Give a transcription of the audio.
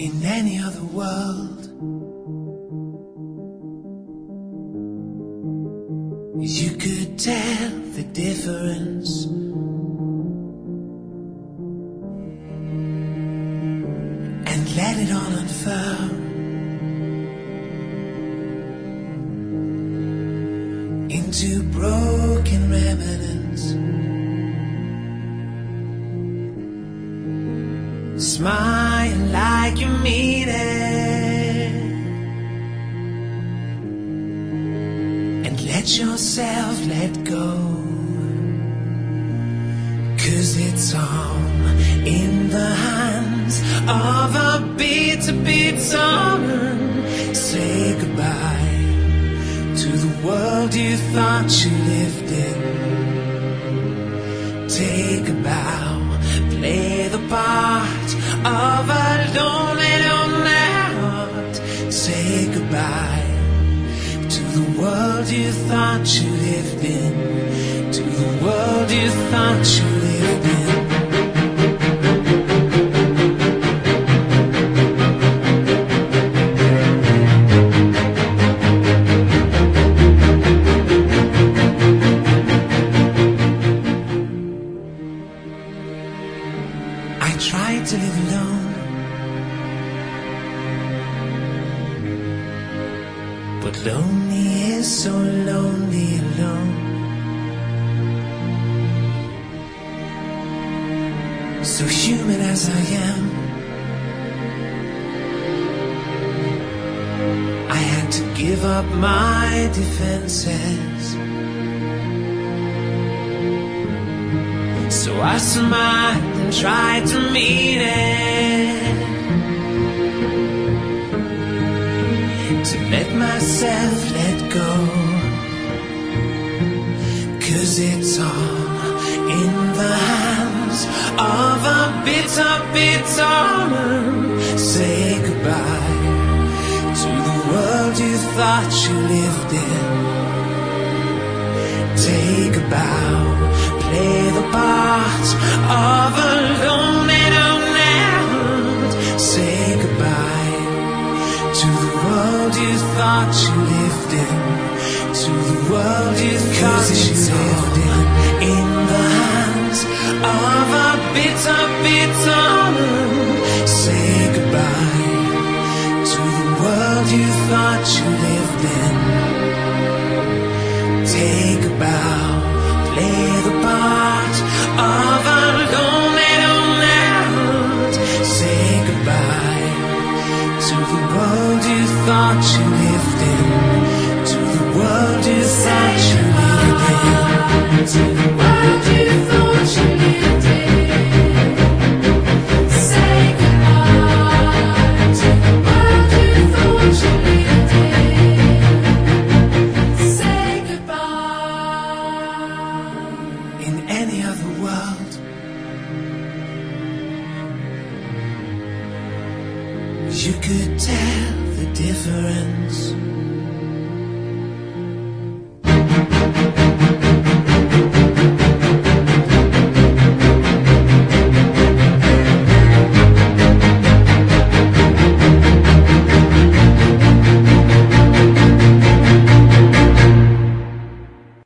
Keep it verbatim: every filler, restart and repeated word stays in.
In any other world, you could tell the difference. And let it all unfurl into broken remnants. Smile like you mean it, and let yourself let go, 'cause it's all in the hands of a bitter, bitter woman. Say goodbye to the world you thought you lived in. Take a bow, play the part of a lonely, lonely heart. Say goodbye to the world you thought you lived in, to the world you thought you lived in. I tried to live alone, but lonely is so lonely alone. So human as I am, I had to give up my defenses. So I smiled and tried to mean it, to let myself let go, 'cause it's all in the hands of a bitter, bitter woman. Say goodbye to the world you thought you lived in. Take a bow, play the part of a lonely, lonely heart. Say goodbye to the world you thought you lived in, to the world you thought you lived in. In the hands of a bitter, bitter woman. Say goodbye to the world you thought you lived in. Take a bow, play the part of a lonely, lonely heart. Say goodbye to the world you thought you lived in, to the world you thought you lived in, to the world you thought you lived in. Say goodbye to the world you thought you lived in. Say goodbye. In any other world, you could tell the difference.